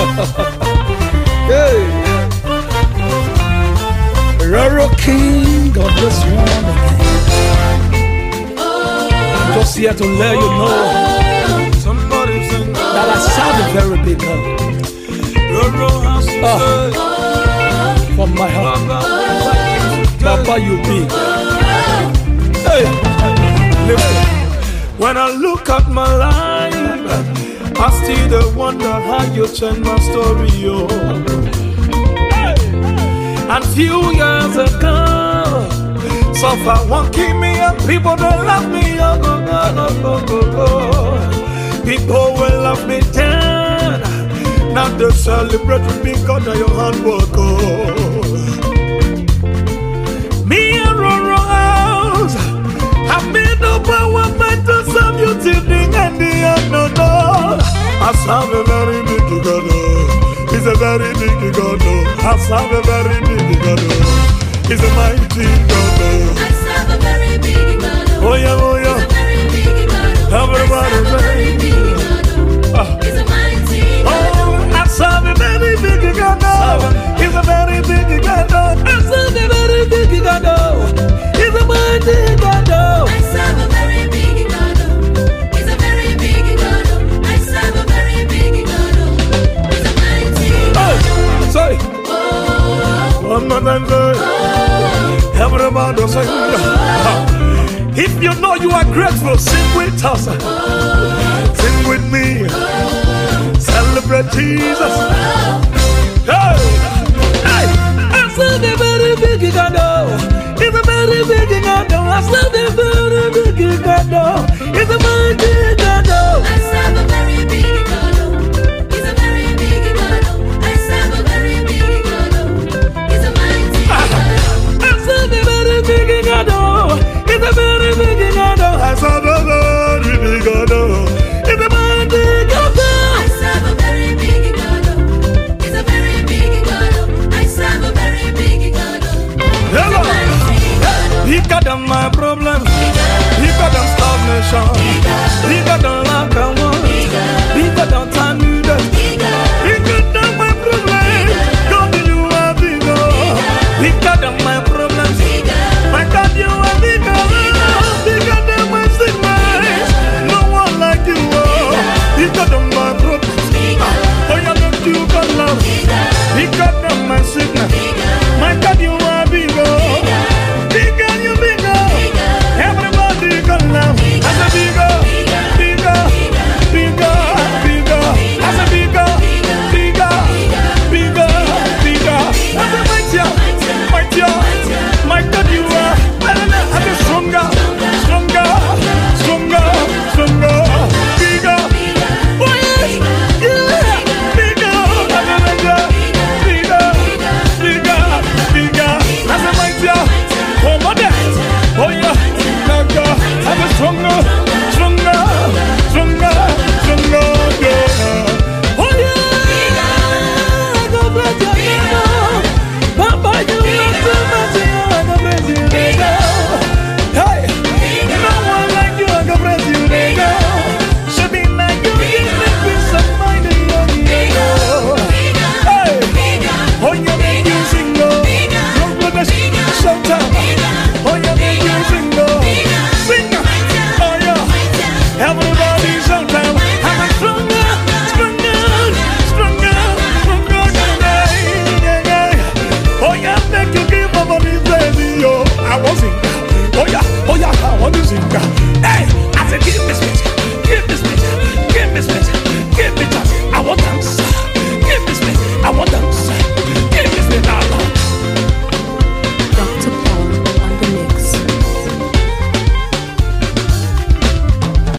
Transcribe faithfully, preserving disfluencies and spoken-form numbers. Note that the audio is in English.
Hey, Roro King, God bless you on again. I'm just here to let you know that I serve a very big God. Oh, from my heart, Papa, you big. Hey, listen. When I look at my life, I still wonder how you changed my story, oh. Hey. And few years ago, suffer won't keep me up. People don't love me, oh, go, go, go, go, go. People will love me down. Now they celebrate with me because of your hard work, oh. Me and Roro House, I made no power but to serve you till the end, the end, no, no. I serve a very big God, oh. He's a very big God, oh. I serve a very big God, oh. He's a mighty God, oh. I serve a very big God, oh. Oh yeah, oh yeah. He's a very big God, oh. Everybody I serve a very big God, oh. He's a mighty God, oh. I serve a very big God, oh. He's a very big God, oh. I serve a very big God, oh. He's a mighty God, oh. I serve a very big God, oh. He's a very big God, oh. I serve a very big God, oh. He's a mighty God, oh. Say, Oh, one more time, say, oh, everybody say, if you know you are grateful, sing with us. Sing with me. Celebrate Jesus. Hey, hey, I serve a very big God, oh. He's a very big God, oh. I serve a very big God, oh.